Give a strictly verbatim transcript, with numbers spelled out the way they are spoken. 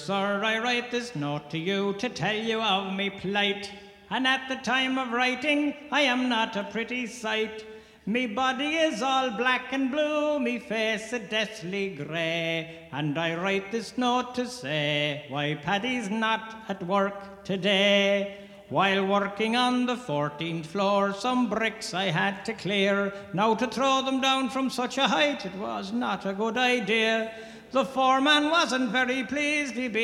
Sir, I write this note to you to tell you of me plight, and at the time of writing I am not a pretty sight. Me body is all black and blue, me face a deathly grey, and I write this note to say why Paddy's not at work today. While working on the fourteenth floor, some bricks I had to clear. Now to throw them down from such a height, it was not a good idea. The foreman wasn't very pleased, he